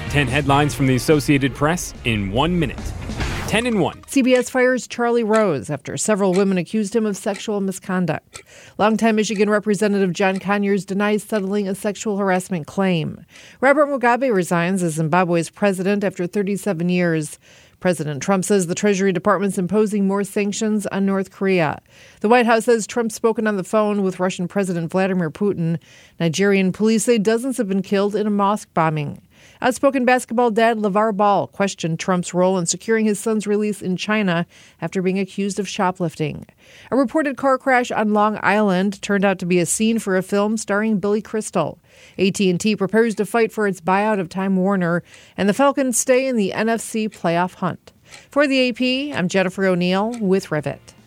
10 headlines from the Associated Press in 1 minute. 10 in 1. CBS fires Charlie Rose after several women accused him of sexual misconduct. Longtime Michigan Representative John Conyers denies settling a sexual harassment claim. Robert Mugabe resigns as Zimbabwe's president after 37 years. President Trump says the Treasury Department's imposing more sanctions on North Korea. The White House says Trump's spoken on the phone with Russian President Vladimir Putin. Nigerian police say dozens have been killed in a mosque bombing. Outspoken basketball dad LeVar Ball questioned Trump's role in securing his son's release in China after being accused of shoplifting. A reported car crash on Long Island turned out to be a scene for a film starring Billy Crystal. AT&T prepares to fight for its buyout of Time Warner, and the Falcons stay in the NFC playoff hunt. For the AP, I'm Jennifer O'Neill with Rivet.